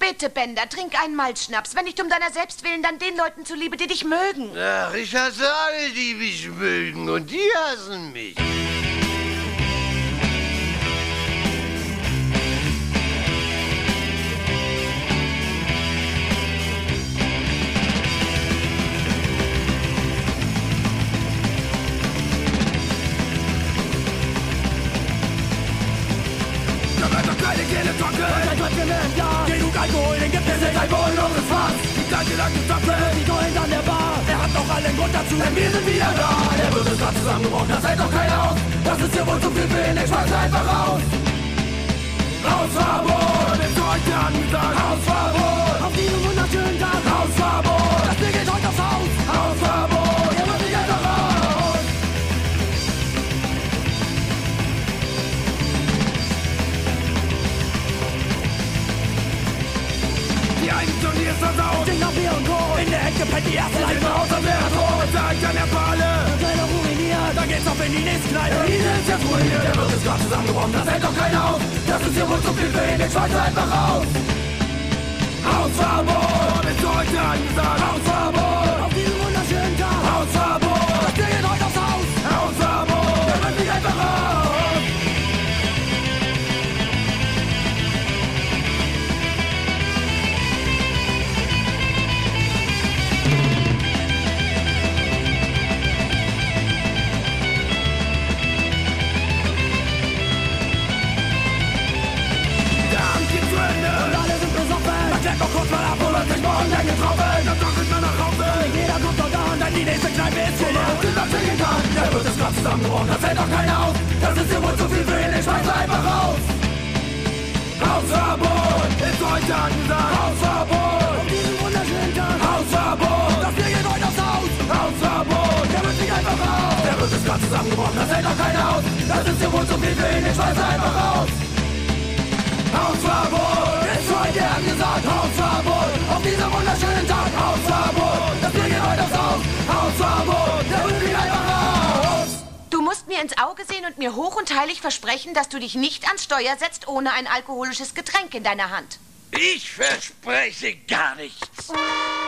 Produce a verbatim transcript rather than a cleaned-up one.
Bitte, Bender, trink einen Malzschnaps. Wenn nicht um deiner selbst willen, dann den Leuten zuliebe, die dich mögen. Ach, ich hasse alle, die mich mögen. Und die hassen mich. Genug Alkohol, den gibt es nicht ein wohlloses Fass. Die gleiche lange Staffel, die Gold an der Bar. Er hat doch allen Grund dazu, denn wir sind wieder da. Der wird es grad zusammengebrochen, das hält doch keiner aus. Das ist hier wohl zu viel für ihn, ich schmeiß einfach raus. Hausverbot, ist heute angesagt. Hausverbot, auf diesem wunderschönen Tag. Hausverbot, das Bier geht heute aufs Haus. Hausverbot, ihr müsst nicht einfach raus. Die Eigenturnier ist versaut. Ding nach Bier und Gold. In der Ecke pennt die erste Leiche aus, als wäre tot. Da ich an der Falle. Der Kleiner ruiniert. Da geht's auf in die nächste Kneipe. Der Riese ist jetzt ruiniert. Der wird jetzt grad zusammengebrochen. Das hält doch keiner aus. Das ist hier wohl zu viel für ihn. Ich schmeiß einfach raus. Hausverbot ist heute angesagt. Hausverbot auf diesem wunderschönen Tag. Hausverbot. Das Bier geht heute aufs Haus. Hausverbot. Der wird nicht einfach raus. Klemmt doch kurz mal ab, wo wird sich morgen denn getroffen? Das Tag ist mal nach Hause. Nicht jeder kommt dort an, denn die nächste Kneipe ist hier. Der Hund das singen kann. Der wird es grad zusammengebrochen, das hält doch keiner aus. Das ist hier wohl zu viel für ihn, ich schmeiß einfach raus. Hausverbot ist heute angesagt. Hausverbot auf diesem wunderschönen Tag. Hausverbot, das Bier geht heute aufs Haus. Hausverbot, der wird nicht einfach raus. Der wird es grad zusammengebrochen, das hält doch keiner aus. Das ist hier wohl zu viel für ihn, ich schmeiß einfach raus. Hausverbot ist heute angesagt. Hausverbot auf diesem wunderschönen Tag. Hausverbot, das Bier geht heute aufs Haus. Hausverbot, der wird nicht einfach raus. Du musst mir ins Auge sehen und mir hoch und heilig versprechen, dass du dich nicht ans Steuer setzt, ohne ein alkoholisches Getränk in deiner Hand. Ich verspreche gar nichts.